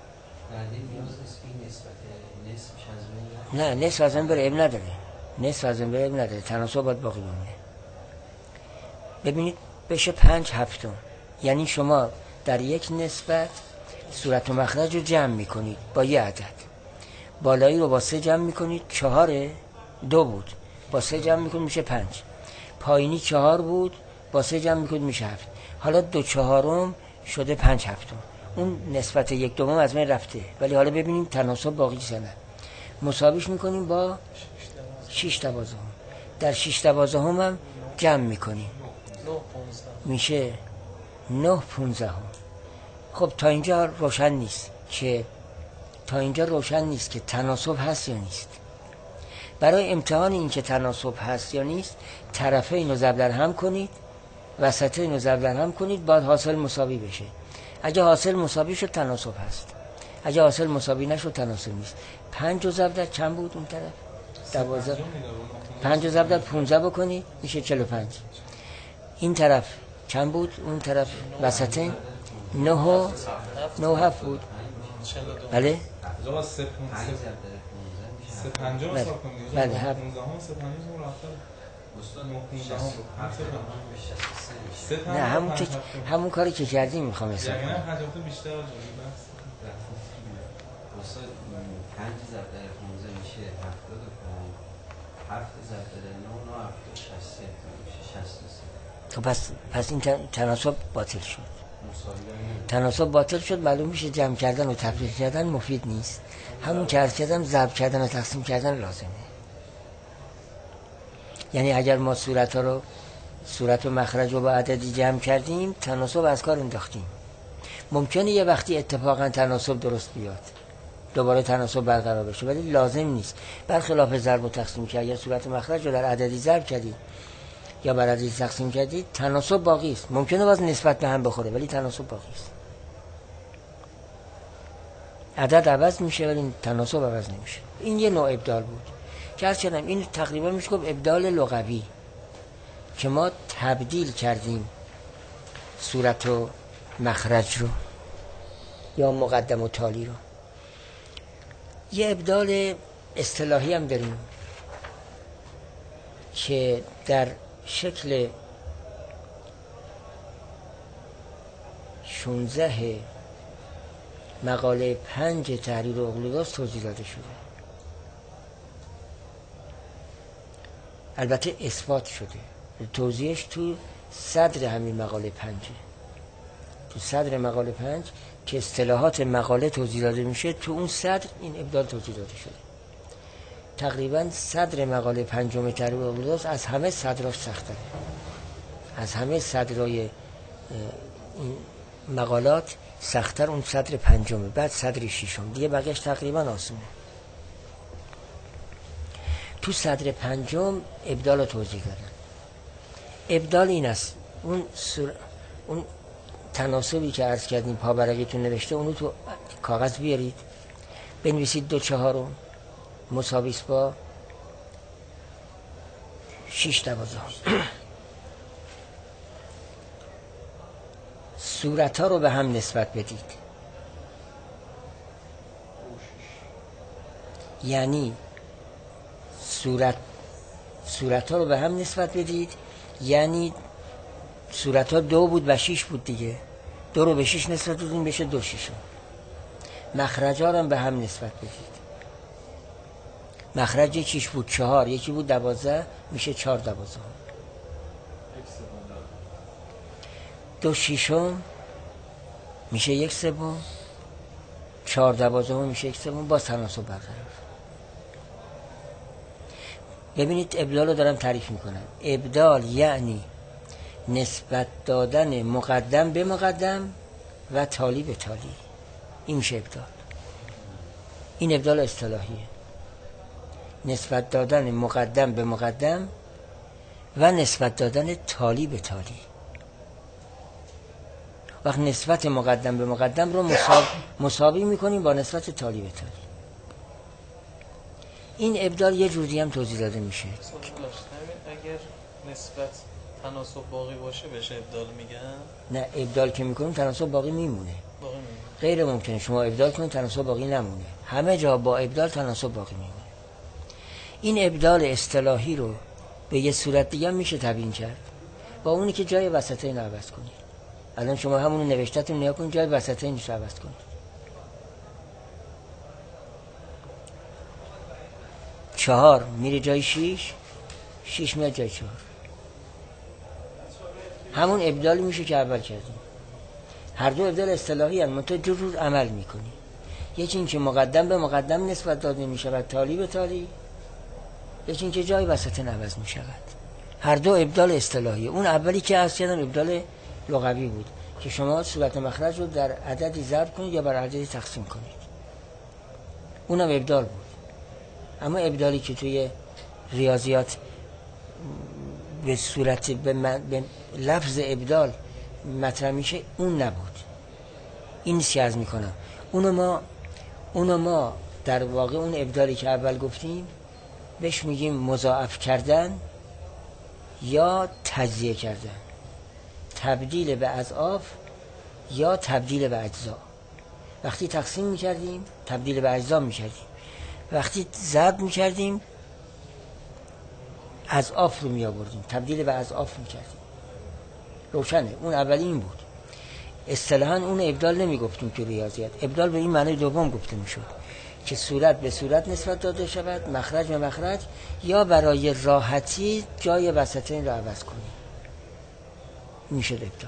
نه نصف از این بره اب نداره، نصف از این بره اب نداره، تناسب باید باقی بمونه. ببینید بشه پنج هفتم، یعنی شما در یک نسبت صورت و مخرج رو جمع میکنید با یه عدد، بالایی رو با سه جمع میکنید، چهاره دو بود با سه جمع میکنید میشه پنج، پایینی چهار بود با سه جمع میکنید میشه هفت. حالا دو چهارم شده پنج هفتم، اون نسبت یک دوم از من رفته، ولی حالا ببینیم تناسب باقی چنه. مساویش میکنیم با شش دوازدهم، در شش دوازدهم هم جمع میکنیم میشه نه پونزه هم. خب تا اینجا روشن نیست که تا اینجا روشن نیست که تناسب هست یا نیست. برای امتحان این که تناسب هست یا نیست طرفین رو ضرب در هم کنید، وسطین رو ضرب در هم کنید، بعد حاصل مساوی بشه. اگه حاصل مساوی شد تناسب هست، اگه حاصل مساوی نشد تناسب نیست. پنج رو ضرب در چند بود اون طرف؟ دوازده. پنج رو ضرب در پونزه بکنید میشه چهل و پنج. این طرف چند بود؟ اون طرف وسطین نه و نه و هفت بود. بله؟ آقا سه سه پنجاه بله. حساب کنید. بله هفت. پانزده هم سه پنجاه هم رفتن. استاد نه پانزده هم بود. هم سه پنجاه. سه نه پنجاه همون پنج که هفته. همون کاری که کردیم میخوام حساب یعنی کنم. پنج هفته بیشتر از اون بحث. استاد پنج ضرب در پانزده میشه هفتاد و پنج. هفت ضرب در نه و نه هفتاد و شصت سه میشه شصت و سه. خب پس پس این تن- تناسب باطل شد. مساوی تناسب باطل شد، معلوم میشه جمع کردن و تفریق کردن مفید نیست. همون که عرض کردم ضرب کردن و تقسیم کردن لازمه. یعنی اگر ما صورت ها رو صورت و مخرج رو با عددی جمع کردیم تناسب از کار انداختیم. ممکنه یه وقتی اتفاقا تناسب درست بیاد دوباره تناسب برقرار بشه، ولی لازم نیست. برخلاف ضرب و تقسیم که اگر صورت و مخرج رو در عددی ضرب کردید یا بر عددی تقسیم کردید تناسب باقی است. ممکنه باز نسبت به هم بخوره ولی تناسب باقی است. عدد عوض میشه ولی تناسب عوض نمیشه. این یه نوع ابدال بود که عرض کردم این تقریبا میشه گفت ابدال لغوی که ما تبدیل کردیم صورت و مخرج رو یا مقدم و تالی رو. یه ابدال اصطلاحی هم داریم که در شکل شانزده مقاله پنج تحریر اقلیدس توضیح داده شده. البته اثبات شده، توضیحش تو صدر همین مقاله پنجه. تو صدر مقاله پنج که اصطلاحات مقاله توضیح داده میشه تو اون صدر این ابدال توضیح داده شده. تقریبا صدر مقاله پنجم تحریر اقلیدس از همه صدراش سخت‌تره. از همه صدرهای این مقالات سخت‌تر اون صدر پنجمه، بعد صدر ششم، دیگه بقیه‌اش تقریبا آسونه. تو صدر پنجم ابدال رو توضیح دادن. ابدال این است اون سر... اون تناسبی که عرض کردیم پا برقیتون نوشته اونو تو کاغذ بیارید بنویسید دو چهارم مساوی است با شش دوازده. صورت ها رو به هم نسبت بدید، یعنی صورت صورت ها رو به هم نسبت بدید، یعنی صورت ها دو بود و شیش بود دیگه، دو رو به شیش نسبت بدید بشه دو شیشم. مخرج ها رو هم به هم نسبت بدید. مخرج یکیش بود چهار، یکی بود دوازده، میشه چهار دوازده. دو شیشم میشه یک سوم، چهار دوازده میشه یک سوم، باز تناسب برقرار. ببینید ابدال رو دارم تعریف میکنم. ابدال یعنی نسبت دادن مقدم به مقدم و تالی به تالی. این میشه ابدال. این ابدال اصطلاحیه. نسبت دادن مقدم به مقدم و نسبت دادن تالی به تالی. وقت نسبت مقدم به مقدم رو مساوی, مساوی میکنیم با نسبت تالی به تالی. این ابدال یه جوری هم توضیح داده میشه. اگر نسبت تناسب باقی باشه بهش ابدال میگن؟ نه، ابدال که میکنیم تناسب باقی میمونه. باقی میمونه. غیر ممکنه شما ابدال کنید تناسب باقی نمونه. همه جا با ابدال تناسب باقی میمونه. این ابدال اصطلاحی رو به یه صورت دیگه میشه تبیین کرد با اونی که جای وسطین عوض کنید. الان شما همونو نوشته‌تون نیا کنید جای وسطینش عوض کنید. چهار میره جای شیش، شیش میاد جای چهار. همون ابدالی میشه که اول کردیم. هر دو ابدال اصطلاحی هستند، منتها دو جور عمل میکنی. یکی این که مقدم به مقدم نسبت داده میشود تالی به تالی، یکی این که جای وسطین عوض میشود. هر دو ابدال اصطلاحی. اون اولی که عرض کردم ابدال لغوی بود که شما صورت مخرج رو در عددی ضرب کنید یا بر عددی تقسیم کنید. اونم ابدال بود. اما ابدالی که توی ریاضیات به صورت به, من به لفظ ابدال مطرح میشه اون نبود. این نیست که عرض میکنم. اونو ما اونو ما در واقع اون ابدالی که اول گفتیم بهش میگیم مضاعف کردن یا تجزیه کردن، تبدیل به اضعاف یا تبدیل به اجزا. وقتی تقسیم میکردیم تبدیل به اجزا میکردیم، وقتی ضرب میکردیم اضعاف رو میآوردیم تبدیل به اضعاف میکردیم. روشنه. اون اولی این بود. اصطلاحاً اون ابدال نمیگفتیم تو ریاضیات. ابدال به این معنی دوم گفته میشد که صورت به صورت نسبت داده شود، مخرج به مخرج، یا برای راحتی جای وسطین رو عوض کنیم. میشد ابدال.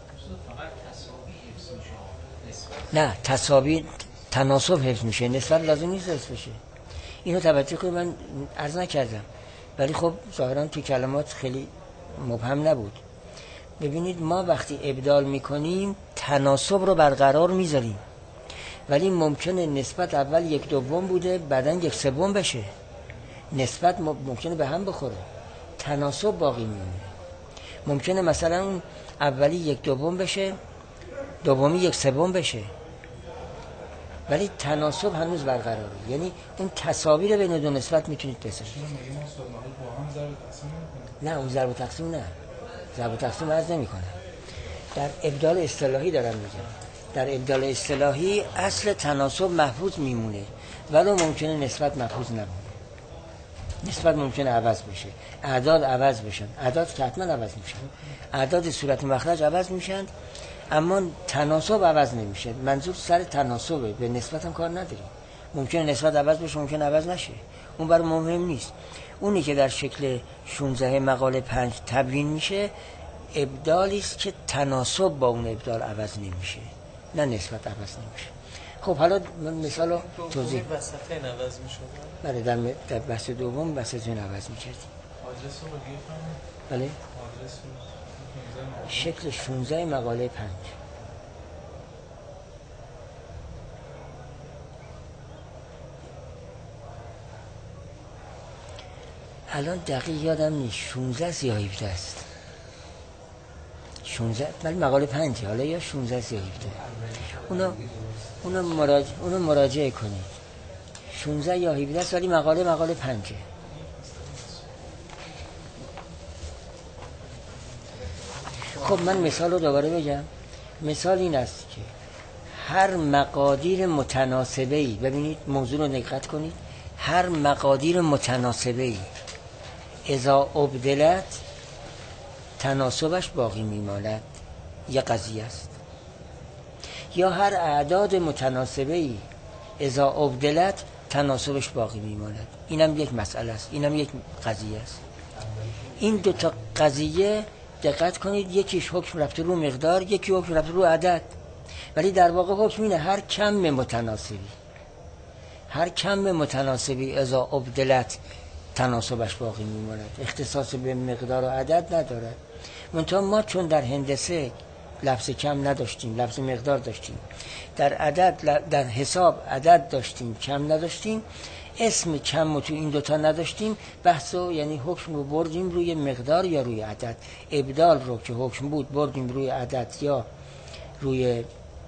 نه، تساوی تناسب حفظ میشه، نسبت لازم نیست حفظ بشه. اینو توجه کنید، من عرض نکردم ولی خب ظاهرا تو کلمات خیلی مبهم نبود. ببینید ما وقتی ابدال میکنیم تناسب رو برقرار میذاریم، ولی ممکنه نسبت اول یک دوم بوده بعداً یک سوم بشه، نسبت ممکنه به هم بخوره، تناسب باقی میمونه. ممکنه مثلا اون اولی یک دوم بشه دومی یک سوم بشه، ولی تناسب هنوز برقراره. یعنی اون تساوی رو بین دو نسبت میتونید بسازید. نه، اون ضرب و تقسیم نه، ضرب و تقسیم عرض نمی‌کنه. در ابدال اصطلاحی دارم میگم. در ابدال اصطلاحی اصل تناسب محفوظ میمونه، ولی ممکنه نسبت محفوظ نمونه. نسبت ممکنه عوض بشه، اعداد عوض بشن، اعداد که حتما عوض میشن، اعداد صورت مخرج عوض میشن، اما تناسب عوض نمیشه. منظور سر تناسبه، به نسبت هم کار نداریم. ممکنه نسبت عوض بشه، ممکنه عوض نشه، اون برای مهم نیست. اونی که در شکل شانزده مقاله پنج تبیین میشه ابدالی است که تناسب با اون ابدال عوض نمیشه، نه نسبت عوض نمیشه. خب حالا من مثلا توضیح وسطین عوض میشد. بله، در در بحث دوم وسطین عوض میکردیم. آدرس رو بگید. بله، آدرس شکل شانزده مقاله پنج. الان دقیق یادم نیست شانزده یا هفده است. شانزده ولی مقاله پنج، حالا یا شانزده یا هفده. اونا اونا مراجعه اونا مراجعه کنید. شانزده یا هفده است ولی مقاله مقاله پنجه. خب من مثال رو دوباره بگم. مثال این است که هر مقادیر متناسبه‌ای، ببینید موضوع رو دقت کنید، هر مقادیر متناسبه‌ای اذا ابدلت تناسبش باقی میماند، یه قضیه است. یا هر اعداد متناسبه‌ای اذا ابدلت تناسبش باقی میماند، اینم یک مسئله است، اینم یک قضیه است. این دو تا قضیه دقت کنید، یکیش حکم رفته رو مقدار، یکی حکم رفته رو عدد، ولی در واقع حکم اینه هر کم متناسبی هر کم متناسبی اذا ابدلت تناسبش باقی میماند، اختصاص به مقدار و عدد ندارد. منتها ما چون در هندسه لفظ کم نداشتیم، لفظ مقدار داشتیم، در عدد در حساب عدد داشتیم، کم نداشتیم، اسم کم رو تو این دوتا نداشتیم، بحثو یعنی حکم رو بردیم روی مقدار یا روی عدد. ابدال رو که حکم بود بردیم روی عدد یا روی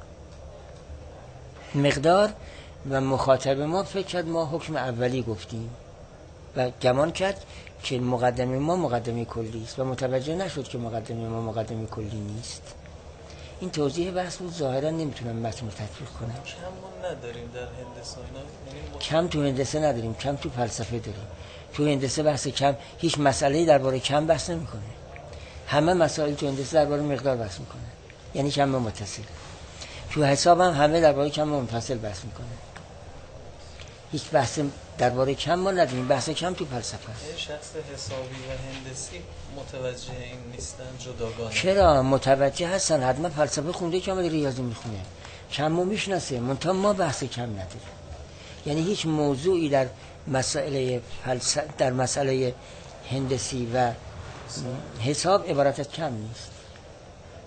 مقدار و مخاطب ما فکر کرد ما حکم اولی گفتیم و گمان کرد که مقدمه ما مقدمه کلی است و متوجه نشد که مقدمه ما مقدمه کلی نیست. این توضیح بحث بود. ظاهرا نمیتونم متن رو تطبیق کنم. کم نداریم در هندسه اینا. کم تو هندسه نداریم، کم تو فلسفه داریم. تو هندسه بحث کم، هیچ مسئله‌ای درباره کم بحث نمیکنه. همه مسائل تو هندسه درباره مقدار بحث میکنه، یعنی کم متصل. تو حساب هم همه درباره کم منفصل بحث میکنه. هیچ بحث درباره کم ما نداریم، بحث کم تو فلسفه است. شخص حسابی و هندسی متوجه این نیستن جداگانه. چرا متوجه هستن؟ حتما فلسفه خونده که آمده ریاضی میخونه، کم رو میشناسه، منتها ما بحث کم نداریم. یعنی هیچ موضوعی در مسئله فلسفه، در مسئله هندسی و حساب عبارت از کم نیست.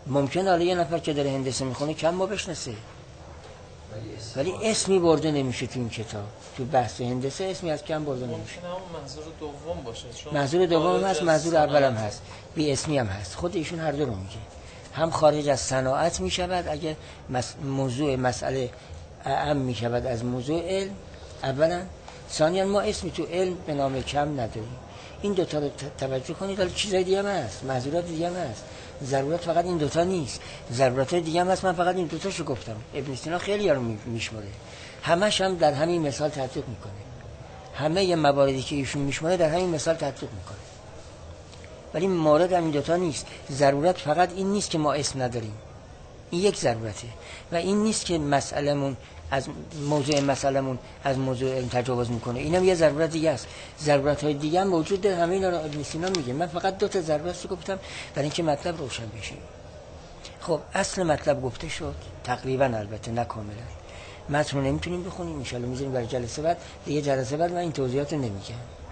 ممکن حالا یه نفر که داره هندسه میخونه کم ما بشناسه، ولی اسمی برده نمیشه تو این کتاب، تو بحث هندسه اسمی از کم برده نمیشه. ممکنه همون منظور دوم باشه، چون منظور دوم هست، منظور صنعت اولم هست، بی اسمی هم هست. خود ایشون هر دو رو میگه، هم خارج از صناعت میشود اگه مس... موضوع مسئله اعم میشود از موضوع علم اولا، ثانیا ما اسمی تو علم به نام کم نداریم. این دوتا رو توجه کنید. حالا چیزای دیگه هم هست، معذورات دیگه هم هست، ضرورت فقط این دوتا نیست، ضرورت دیگه هم هست. من فقط این دوتاشو گفتم. ابن سینا خیلی ها رو میشماره، همش هم در همین مثال تطبیق میکنه. همه یه مواردی که ایشون میشماره در همین مثال تطبیق میکنه، ولی مورد همین دوتا نیست. ضرورت فقط این نیست که ما اسم نداریم، این یک ضرورته، و این نیست که مسئلهمون از موضوع مسئلهمون از موضوع علم تجاوز میکنه، اینم یه ضرورت دیگه است. ضرورت های دیگه هم موجود داره، همه اینا رو ابن سینا میگه. من فقط دو تا ضرورت رو گفتم برای اینکه مطلب روشن بشه. خب اصل مطلب گفته شد تقریبا، البته نه کاملا. متن رو نمیتونیم بخونیم، ان شاء الله میذاریم برای جلسه بعد. دیگه جلسه بعد من این توضیحات رو نمیگم.